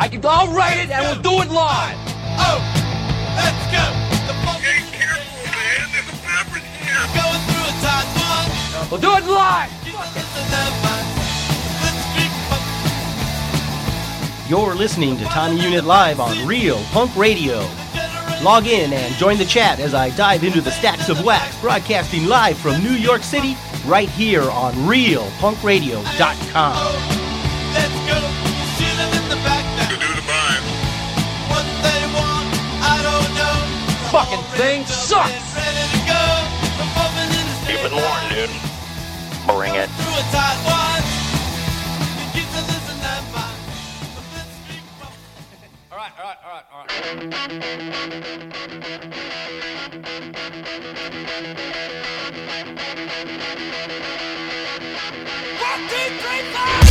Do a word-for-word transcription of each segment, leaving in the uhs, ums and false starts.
like it. I'll write it and we'll do it live. Oh, let's go. The fucking careful, man. There's a fabric here. Going through a tight one. We'll do it live. You're listening to Tiny Unit Live on Real Punk Radio. Log in and join the chat as I dive into the stacks of wax, broadcasting live from New York City, right here on real punk radio dot com. Let's go. Shoot them in the back now. To do the bind. What they want, I don't know. Fucking thing sucks. Ready to go. Keep it warm, dude. Bring it. Through a tight one. You keep to listen that fine. All right, all right, all right, all right. One, two, three, four!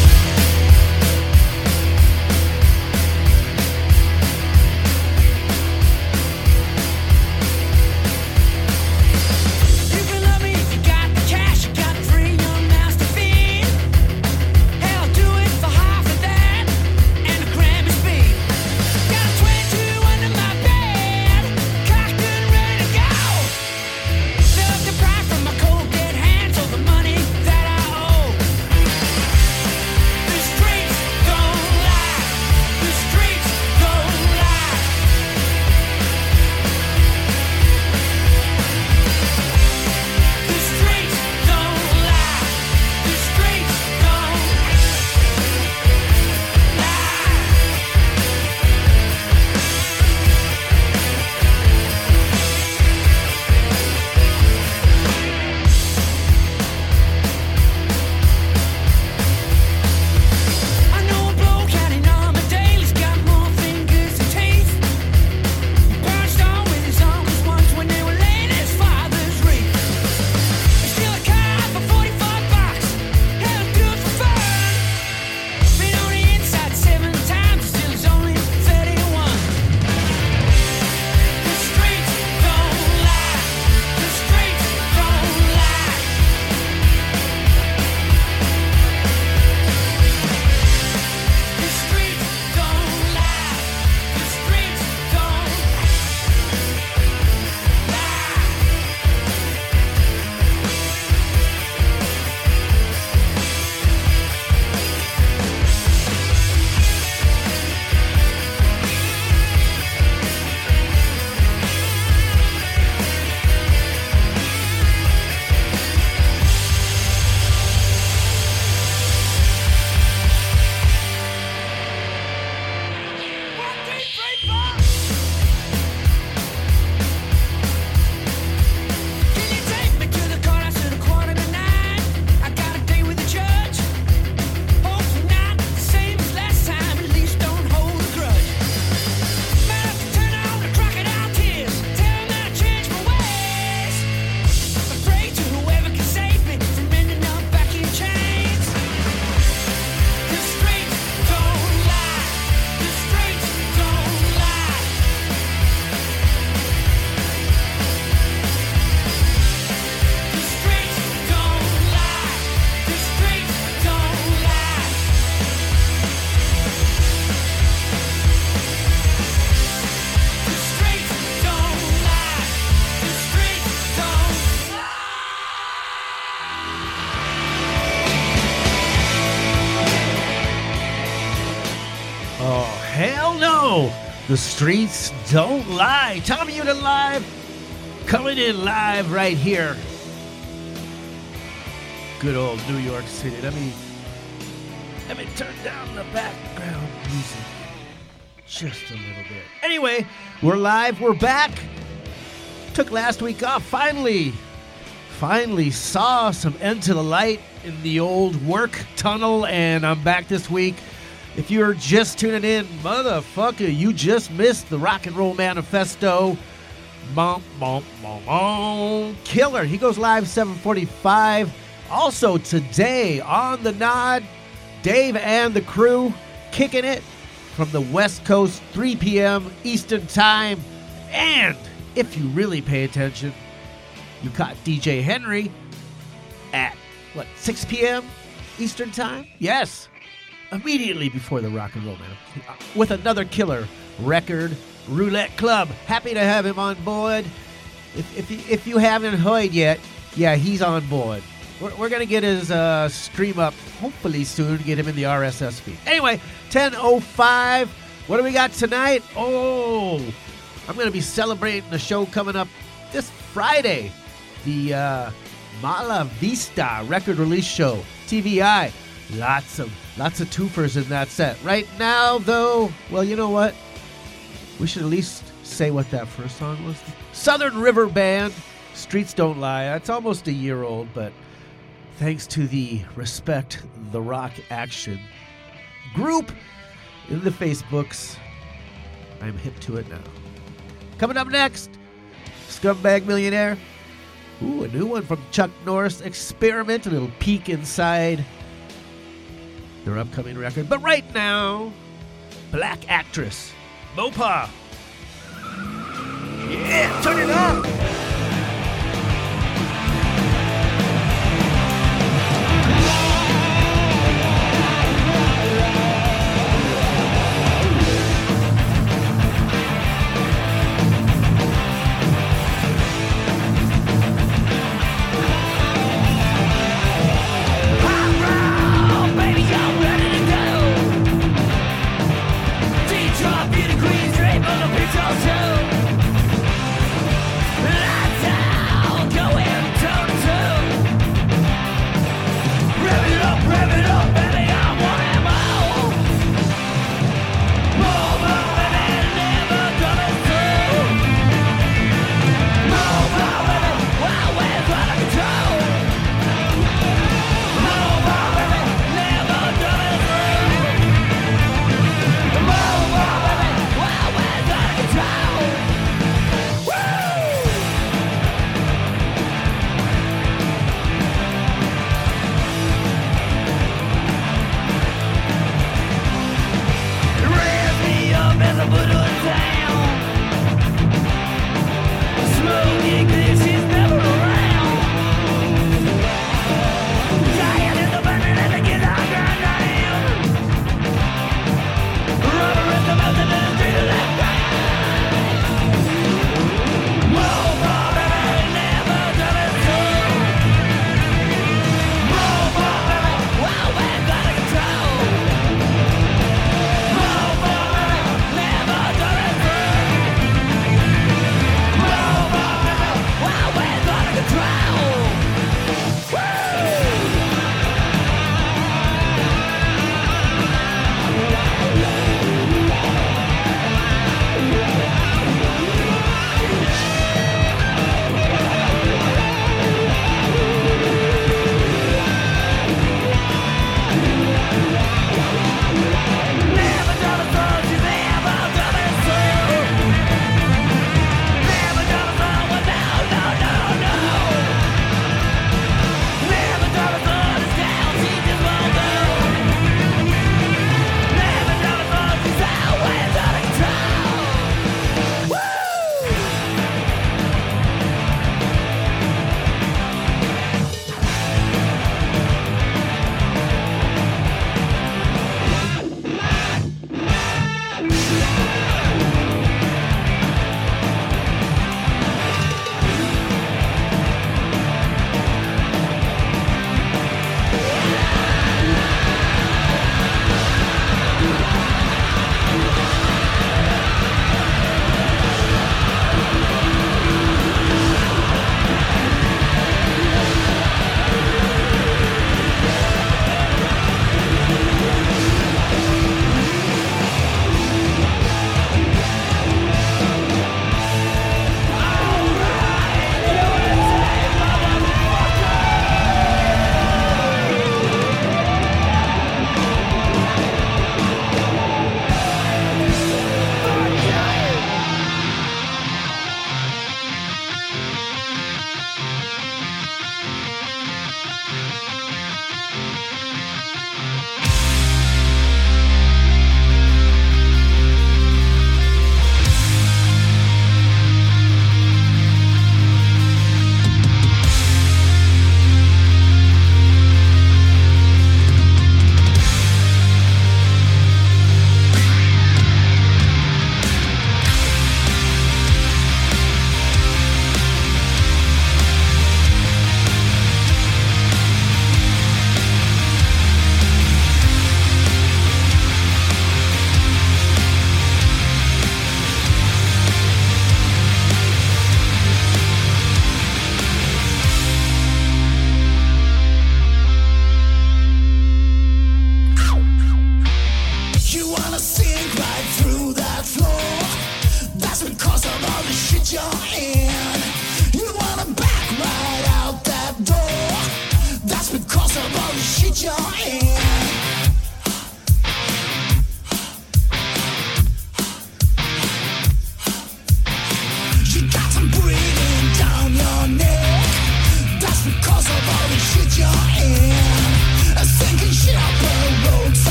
The streets don't lie. Tommy Unit Live, coming in live right here. Good old New York City. Let me let me turn down the background music just a little bit. Anyway, we're live. We're back. Took last week off. Finally, finally saw some end to the light in the old work tunnel, and I'm back this week. If you're just tuning in, motherfucker, you just missed the Rock and Roll Manifesto. Bum, bum, bum, bum. Killer. He goes live seven forty-five. Also today on the Nod, Dave and the crew kicking it from the West Coast, three p.m. Eastern Time. And if you really pay attention, you caught D J Henry at, what, six p.m. Eastern Time? Yes. immediately before the Rock and Roll Man with another killer record, Roulette Club. Happy to have him on board. If if you, if you haven't heard yet, yeah, he's on board. We're, we're going to get his uh, stream up hopefully soon, get him in the R S S feed. Anyway, ten oh five. What do we got tonight? Oh, I'm going to be celebrating the show coming up this Friday. The uh, Mala Vista record release show, T V I. Lots of lots of twofers in that set. Right now, though, well, you know what? We should at least say what that first song was. Southern River Band, Streets Don't Lie. It's almost a year old, but thanks to the Respect the Rock Action group in the Facebooks, I'm hip to it now. Coming up next, Scumbag Millionaire. Ooh, a new one from Chuck Norris. Experiment, a little peek inside their upcoming record. But right now, Black Actress, Mopa. Yeah, turn it up.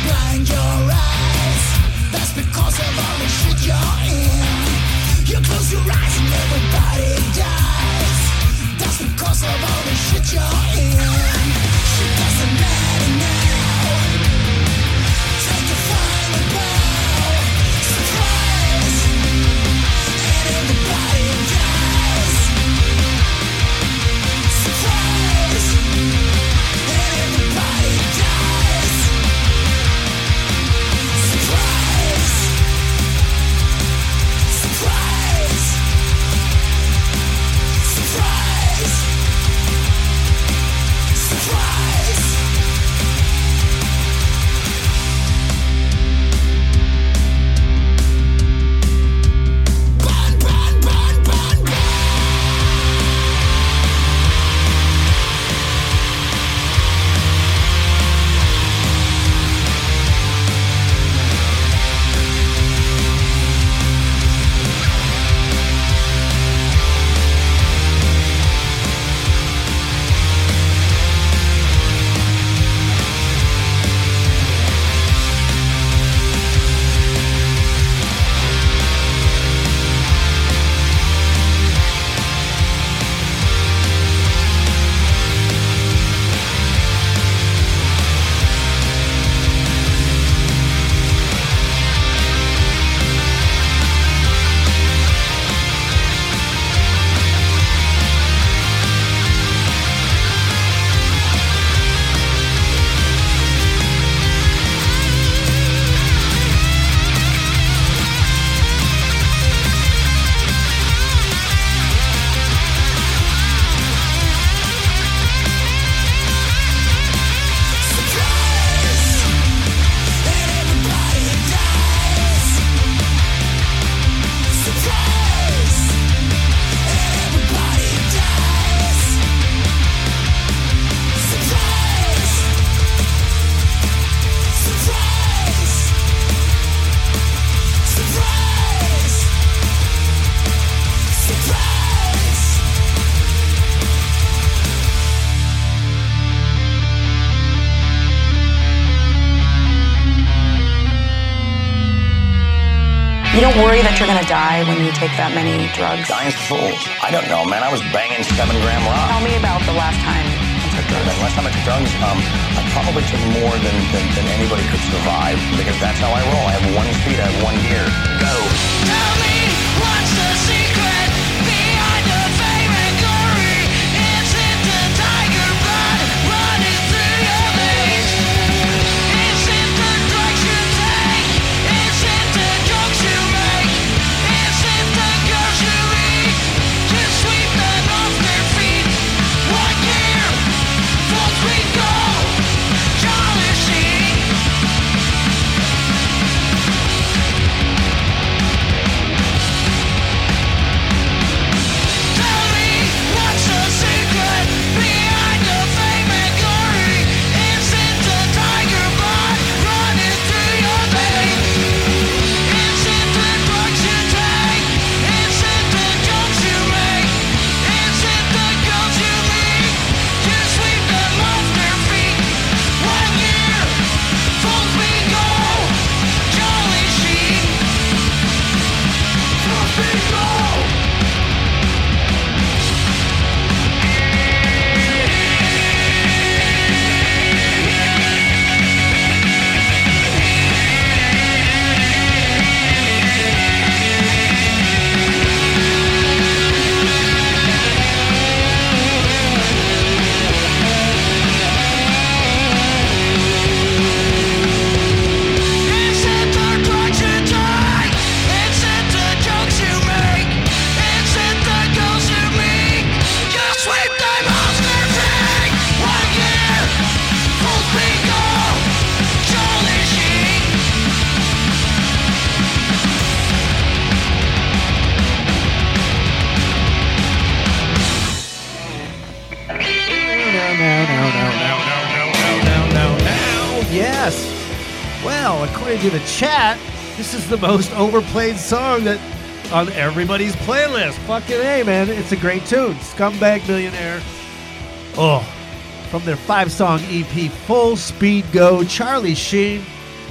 blind your eyes. That's because of all the shit you're in. You close your eyes and everybody dies. That's because of all the shit you're in. Shit doesn't matter now. Take the final bow. Surprise. And everybody dies. Surprise. And everybody dies. Surprise. Surprise. Surprise. Surprise. Burn, burn, burn, burn, burn. You don't worry that you're gonna die when you take that many drugs. Dying's fools. I don't know, man. I was banging seven gram rock. Tell me about the last time you took drugs. The last time I took drugs, um, I probably took more than, than, than anybody could survive because that's how I roll. I have one speed, I have one gear. Go. Tell me what's the secret behind the fame and glory? Is it the tiger blood running through your veins? Is it the drugs you take? Is it the jokes you make? Is it the girls you meet to sweep them off their feet? One year, full speed go, Charlie Sheen. Tell me what's the secret behind the fame and glory? Is it the tiger blood running through your veins? Is it the drugs you take? Is it the jokes you make? Is it the girls you meet to sweep them off their feet? One year, full speed go, Charlie Sheen. Full speed go. Is it the drugs you take? Is it the jokes you make? Is it the girls you meet? You sweep them off their feet. One year, full speed go, Charlie Sheen. Now, now, now, now, now, now, now, now, now, now. Yes. Well, according to the chat, this is the most overplayed song that on everybody's playlist. Fucking A, man. It's a great tune. Scumbag Millionaire. Oh, from their five-song E P, Full Speed Go, Charlie Sheen.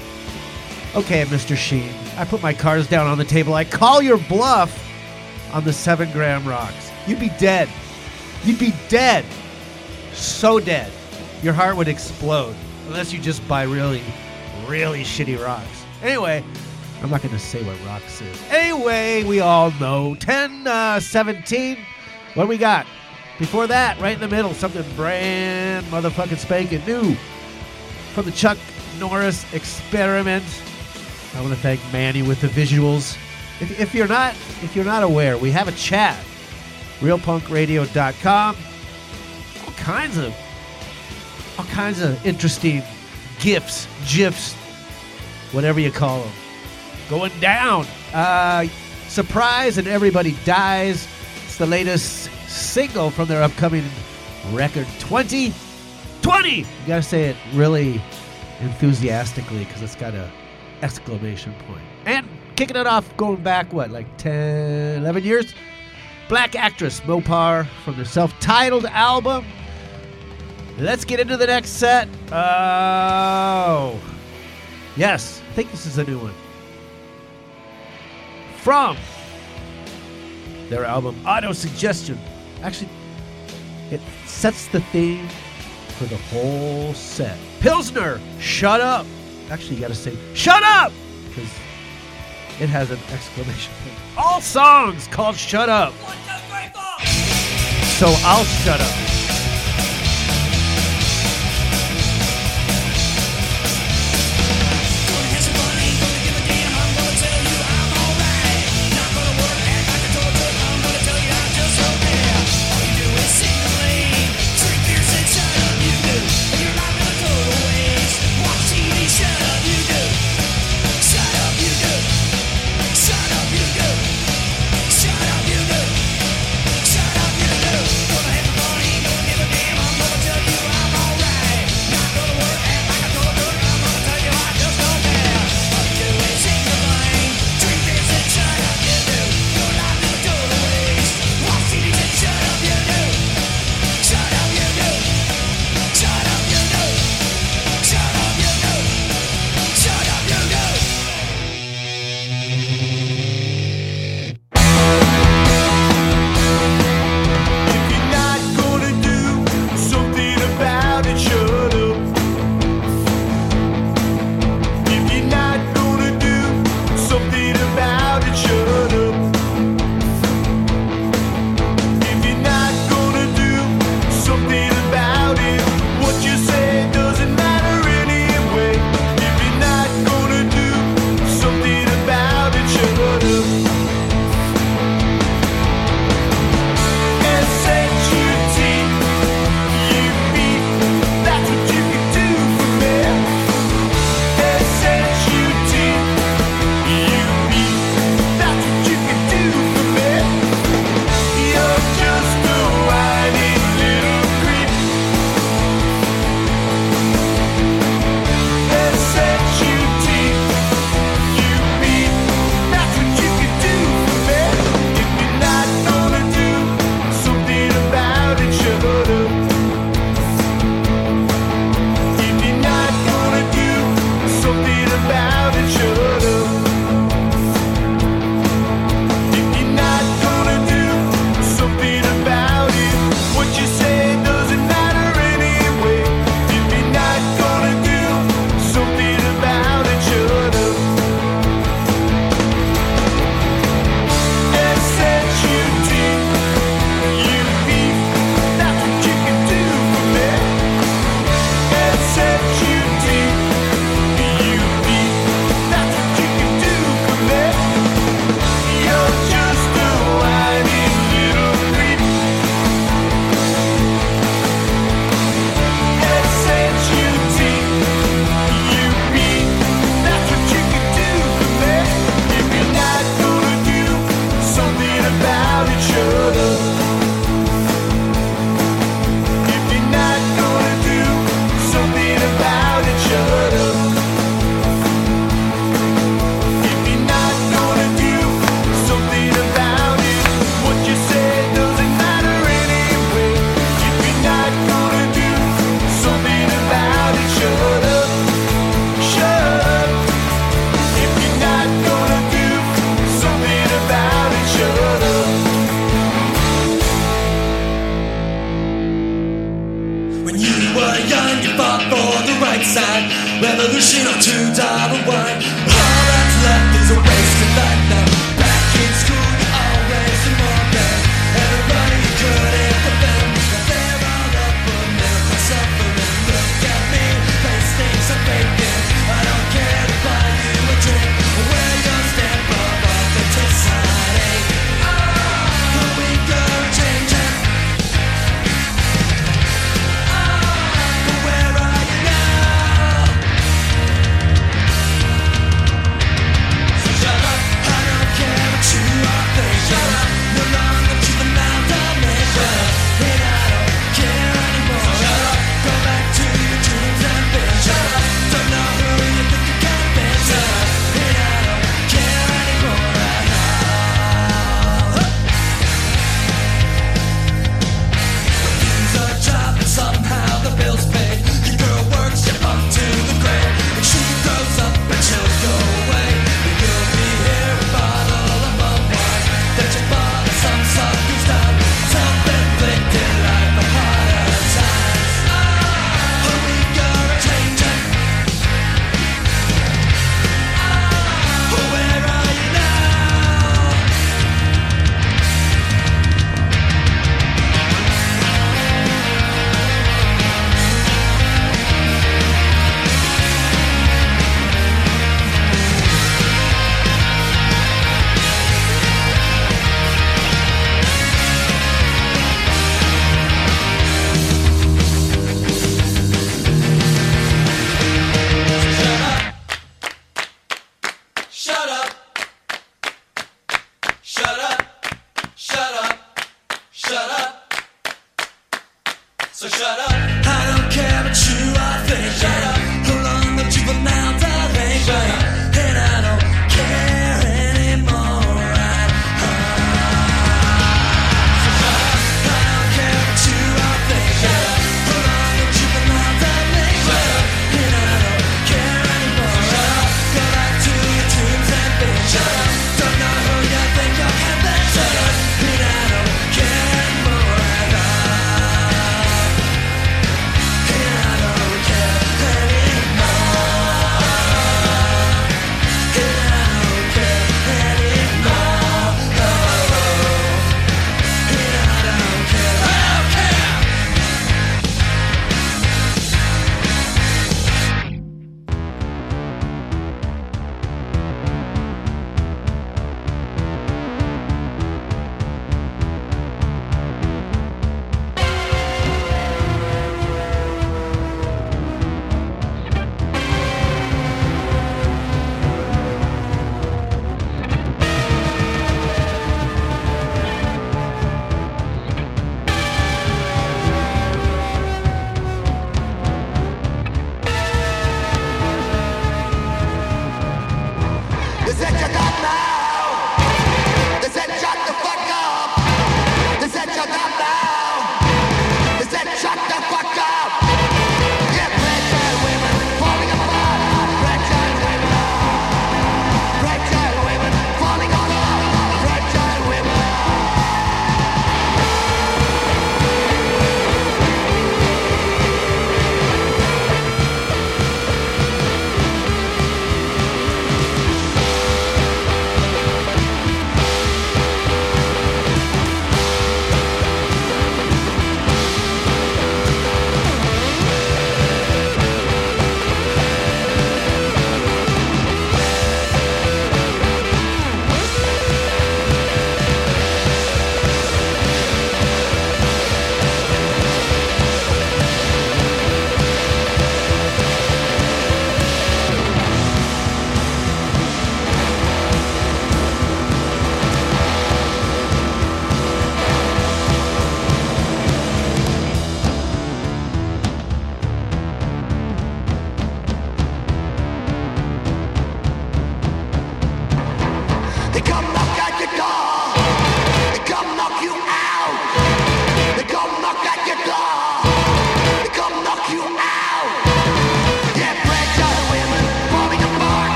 Okay, Mister Sheen, I put my cards down on the table. I call your bluff on the seven gram rocks. You'd be dead. You'd be dead. So dead. Your heart would explode unless you just buy really, really shitty rocks. Anyway, I'm not going to say what rocks is. Anyway, we all know. ten seventeen. What do we got? Before that, right in the middle, something brand motherfucking spanking new from the Chuck Norris Experiment. I want to thank Manny with the visuals. If, if you're not, if you're not aware, we have a chat, real punk radio dot com. All kinds of, all kinds of interesting gifs, gifs, whatever you call them, going down. Uh, Surprise and Everybody Dies. It's the latest single from their upcoming record, twenty twenty. You gotta say it really enthusiastically because it's got a exclamation point. And kicking it off, going back, what, like ten, eleven years? Black Actress, Mopar, from their self-titled album. Let's get into the next set. Oh, yes, I think this is a new one. From their album, Autosuggestion. Actually, it sets the theme for the whole set. Pilsner, Shut Up. Actually, you gotta say, shut up! Because it has an exclamation point. All songs called Shut Up. One, two, three, four. So I'll shut up. Shut up, you do. Shut up, you do. Gonna have a party.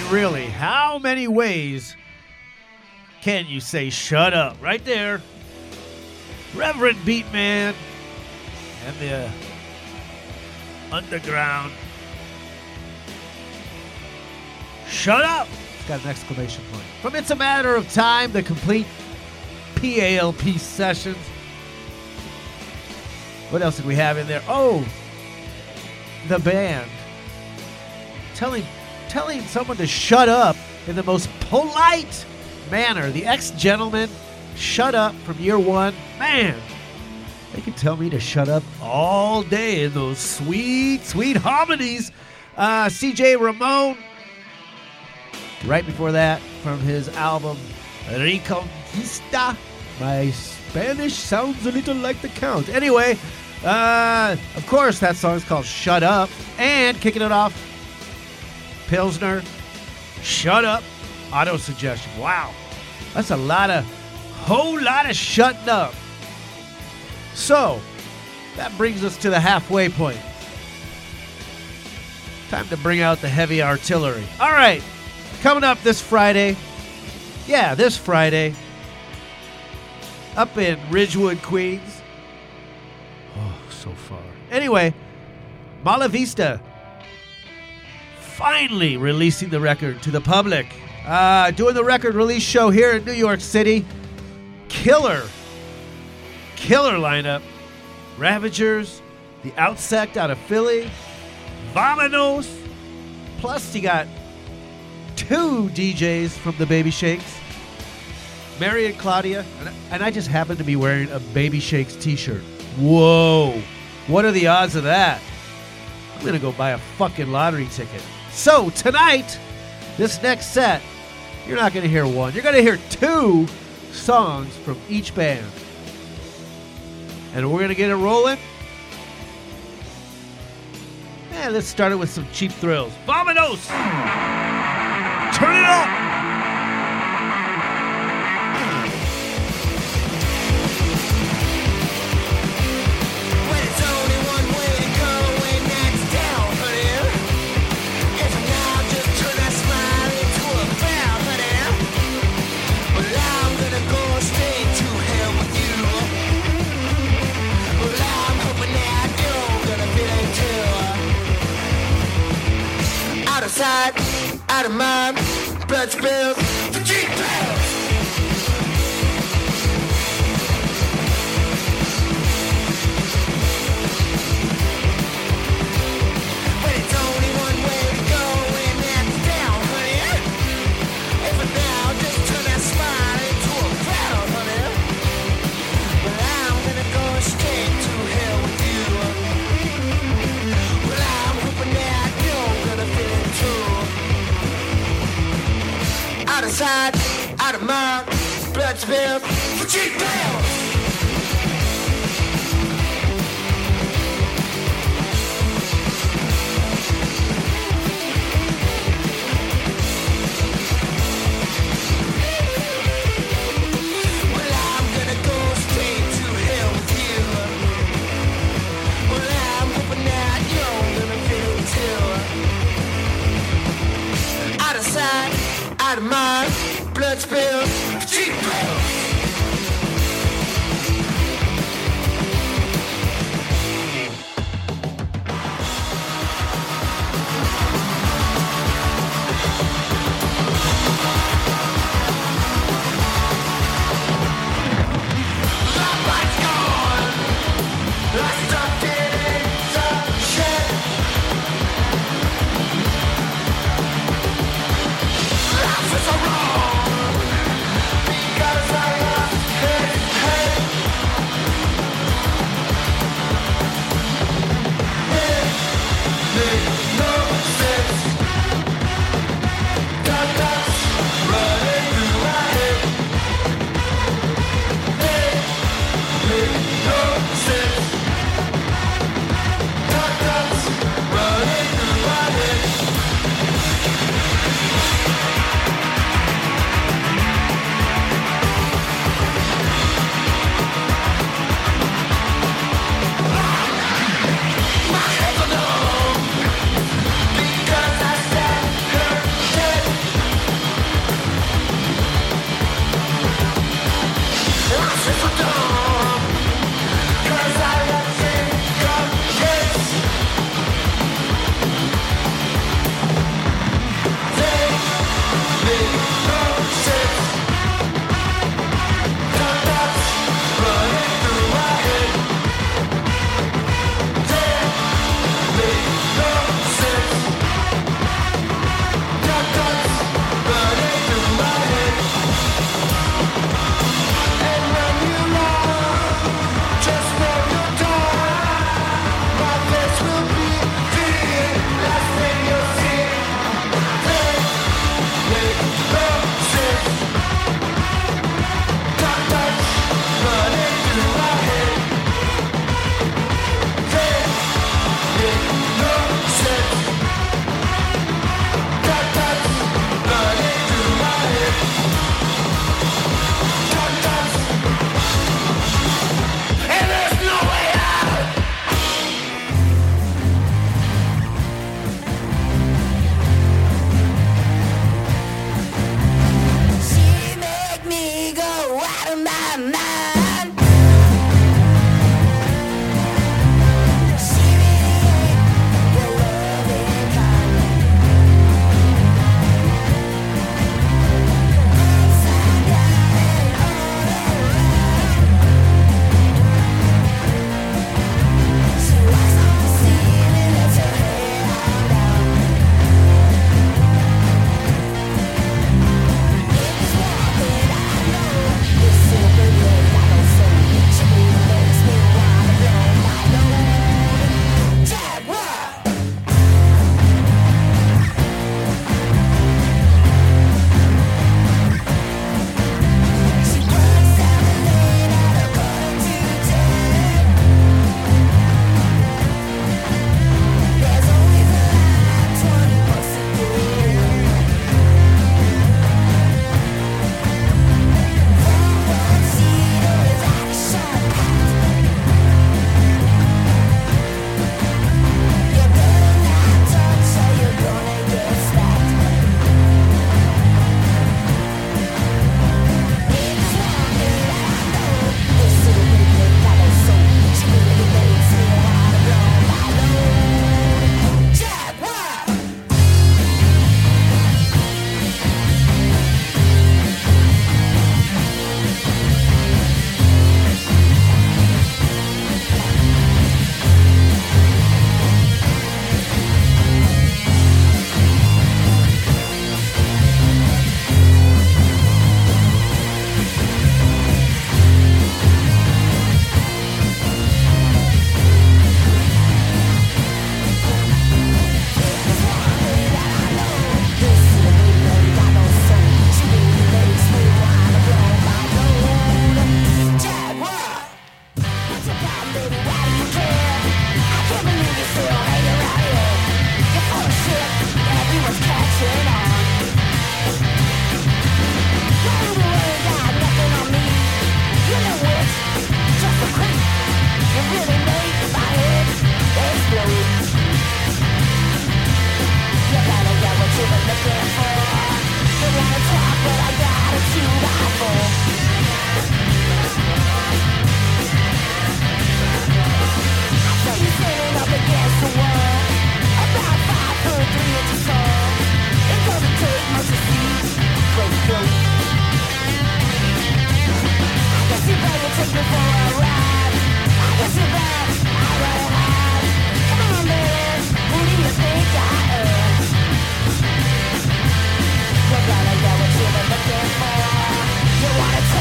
really, how many ways can you say shut up? Right there. Reverend Beatman and the Underground. Shut up! It's got an exclamation point. From It's a Matter of Time, the complete P A L P sessions. What else did we have in there? Oh, the band. Telling, telling someone to shut up in the most polite manner. The ex-gentleman shut up from year one. Man, they can tell me to shut up all day in those sweet, sweet harmonies. Uh, C J Ramon. Right before that, from his album Reconquista, my Spanish sounds a little like the Count. Anyway, uh, of course, that song is called Shut Up. And kicking it off, Pilsner, Shut Up, Auto-Suggestion. Wow, that's a lot of, whole lot of shutting up. So, that brings us to the halfway point. Time to bring out the heavy artillery. All right. Coming up this Friday, yeah, this Friday, up in Ridgewood, Queens. Oh, so far. Anyway, Mala Vista finally releasing the record to the public. Uh, doing the record release show here in New York City. Killer, killer lineup. Ravagers, the Outsect out of Philly, Vamonos, plus you got two D Js from the Baby Shakes, Mary and Claudia, and, and I just happen to be wearing a Baby Shakes t-shirt. Whoa, what are the odds of that? I'm gonna go buy a fucking lottery ticket. So tonight, this next set, you're not gonna hear one, you're gonna hear two songs from each band. And we're gonna get it rolling. And let's start it with some Cheap Thrills. Vamonos! Turn it up! When it's only one way to go, and that's down, honey. If now just turn that smile into a frown, honey. Well, I'm gonna go straight to hell with you. Well, I'm hoping that you're gonna feel it too. Out of sight, out of mind, blood spills, the cheap pills. But it's only one way to go, and that's down, honey. If for now, just turn that smile into a frown, honey. Well, I'm gonna go straight to hell with you. Well, I'm hoping that you're gonna feel it too. Out of sight, out of mind, blood spills, for cheap pills. Well, I'm gonna go straight to hell with you. Well, I'm hoping that you're gonna feel it too. Out of sight, out of mind, blood spills, cheap pills. My bike's gone. I stuck it in some shit. Life is so wrong. baby, why do you care? I can't believe you're still hanging around here. You're full of shit, everyone's catching on. Why do you ain't got nothing on me? You're no witch, just a creep. You really make my head explode. You better get what you've been looking for. You wanna talk, but I got a two by four. I saw you standing up against the wall, about five foot three inches tall. It doesn't take much to see where you go. I guess you better take me for a ride. I guess you better, I rather hide. Come on, baby, who do you think I am? You gotta get what you've been looking for. You wanna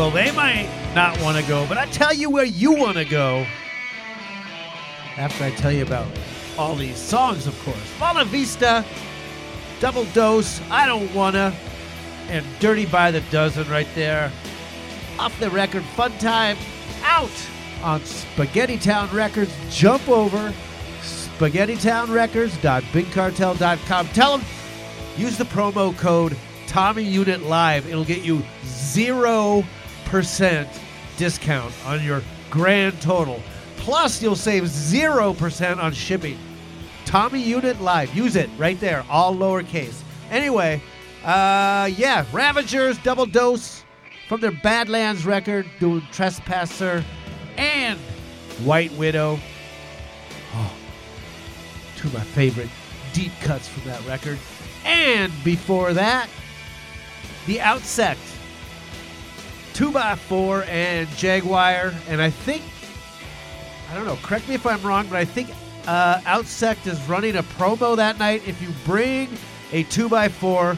Well, they might not want to go, but I tell you where you want to go after I tell you about all these songs, of course. Mala Vista, Double Dose, I Don't Wanna, and Dirty by the Dozen right there. Off the record, Fun Time, out on Spaghetti Town Records. Jump over, spaghetti town records dot big cartel dot com. Tell them, use the promo code Tommy Unit Live. It'll get you zero percent discount on your grand total. Plus, you'll save zero percent on shipping. Tommy Unit Live. Use it right there, all lowercase. Anyway, uh, yeah, Ravagers, Double Dose from their Badlands record, doing Trespasser and White Widow. Oh, two of my favorite deep cuts from that record. And before that, The Outsect, two by four and Jaguar. And I think, I don't know, correct me if I'm wrong, but I think uh, Outsect is running a promo that night. If you bring a two by four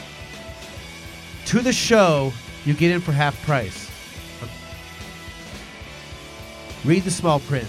to the show, you get in for half price. Read the small print.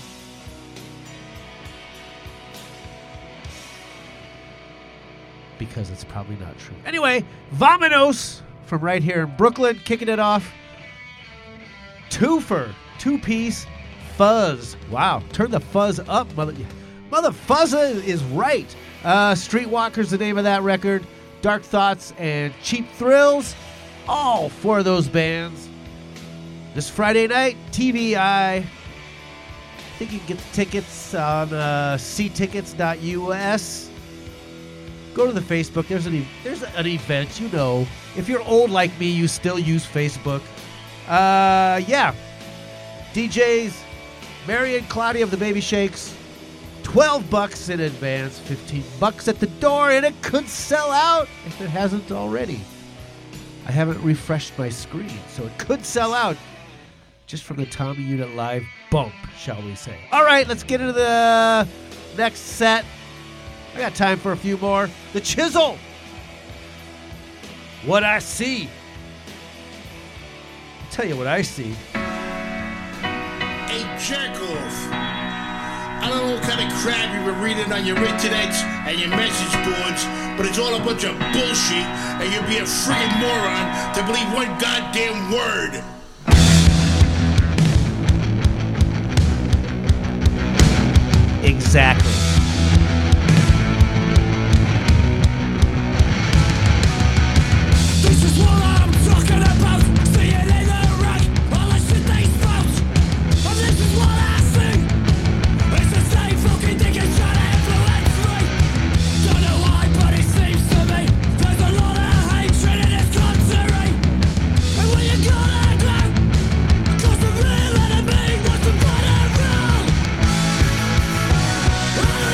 Because it's probably not true. Anyway, Vominos from right here in Brooklyn, kicking it off. Twofer, two-piece, Fuzz. Wow, turn the fuzz up, mother. Mother Fuzza is right. Uh, Streetwalker's the name of that record. Dark Thoughts and Cheap Thrills. All four of those bands. This Friday night, T V I. I think you can get the tickets on uh, c tickets dot u s. Go to the Facebook. There's an, e- there's an event, you know. If you're old like me, you still use Facebook. Uh, yeah. D Js, Mary and Claudia of the Baby Shakes. twelve bucks in advance, fifteen bucks at the door, and it could sell out if it hasn't already. I haven't refreshed my screen, so it could sell out just from the Tommy Unit Live bump, shall we say. All right, let's get into the next set. I got time for a few more. The Chisel. What I See. I'll tell you what I see. Hey, jerk-off. I don't know what kind of crap you were reading on your internets and your message boards, but it's all a bunch of bullshit, and you'll be a friggin' moron to believe one goddamn word. Exactly. This is what I'm talking about. See it in the rack, all the shit they spout. And this is what I see. It's the same fucking thing that's trying to influence me. Don't know why, but it seems to me there's a lot of hatred in this country. And when you gotta go, 'cause the real enemy wants to fight it real.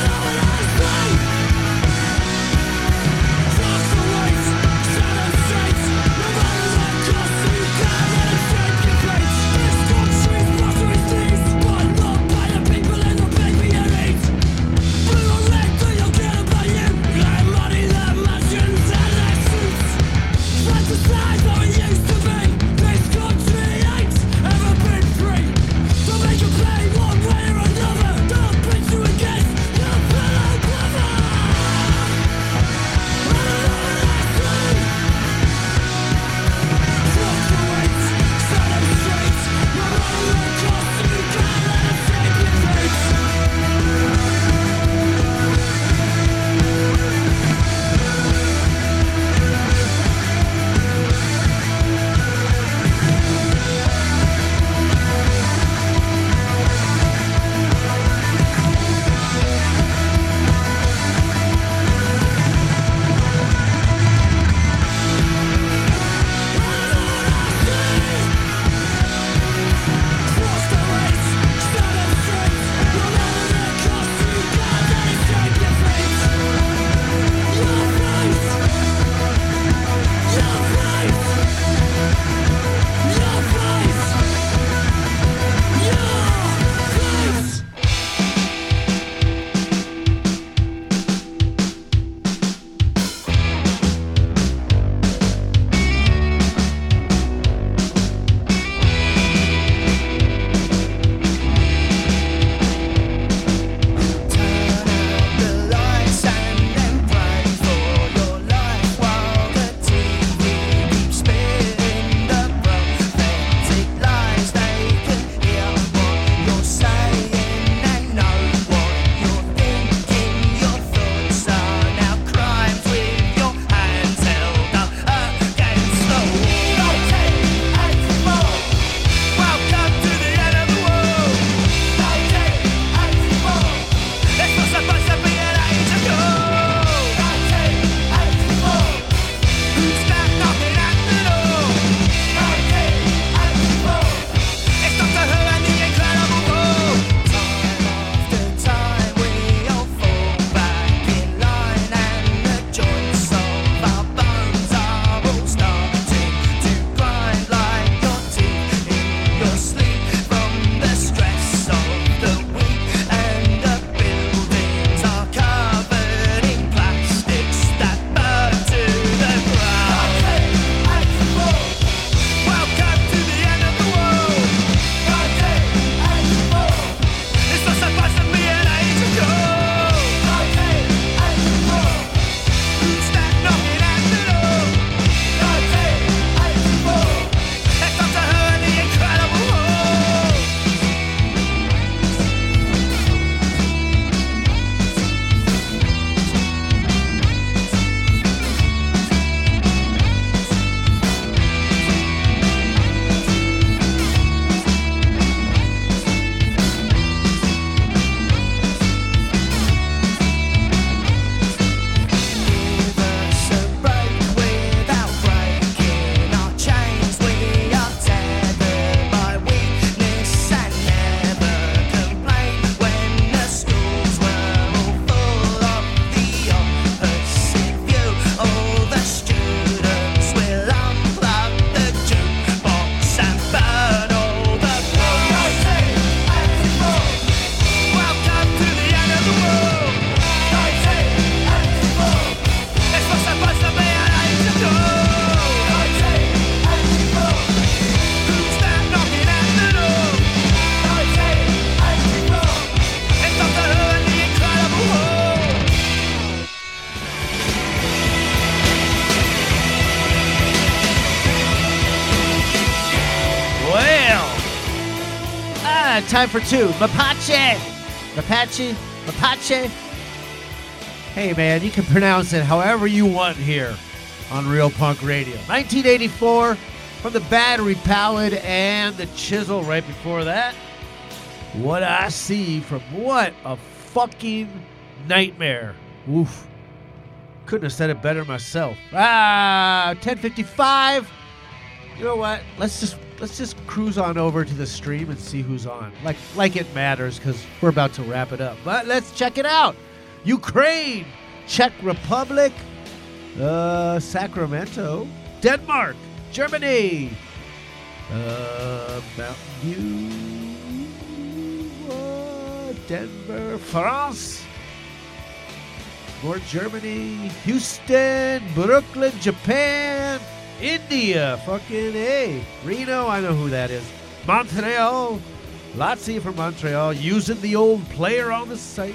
time for two. Mapache. Mapache. Mapache. Hey, man, you can pronounce it however you want here on Real Punk Radio. nineteen eighty-four from the Battery Palette and the Chisel right before that. What I See from What a Fucking Nightmare. Oof. Couldn't have said it better myself. Ah, ten fifty-five. You know what? Let's just let's just cruise on over to the stream and see who's on. Like like it matters, because we're about to wrap it up. But let's check it out. Ukraine, Czech Republic, uh, Sacramento, Denmark, Germany, uh, Mountain View, uh, Denver, France, more Germany, Houston, Brooklyn, Japan, India, fucking A, Reno, I know who that is, Montreal, lots of you from Montreal, using the old player on the site,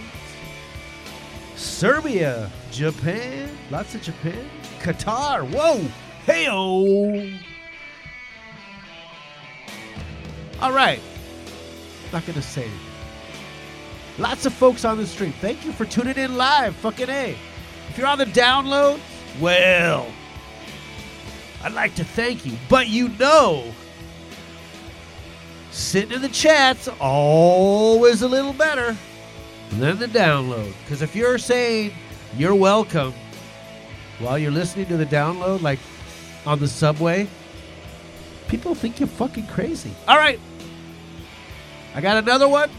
Serbia, Japan, lots of Japan, Qatar, whoa, hey-o. All right, not going to say anything. Lots of folks on the stream. Thank you for tuning in live, fucking A. If you're on the download, well, I'd like to thank you. But you know, sitting in the chat's always a little better than the download. Because if you're saying you're welcome while you're listening to the download, like on the subway, people think you're fucking crazy. All right. I got another one.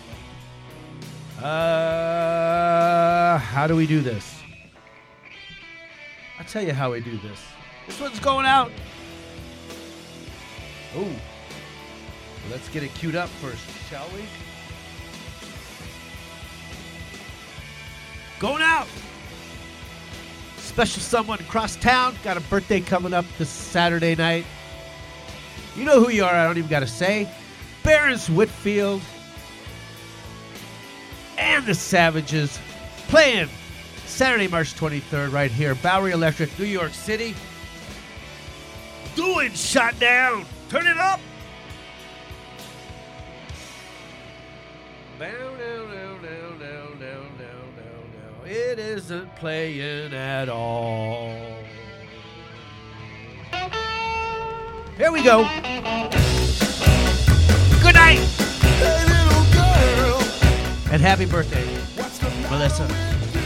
Uh, how do we do this? I'll tell you how we do this. This one's going out. Oh. Let's get it queued up first, shall we? Going out. Special someone across town. Got a birthday coming up this Saturday night. You know who you are, I don't even got to say. Barons Whitfield and the Savages playing Saturday, March twenty-third right here, Bowery Electric, New York City. Doing Shot Down. Turn it up. Down, down, down, down, down, down, down, down. It isn't playing at all. Here we go. Good night. Hey, little girl. And happy birthday, Melissa.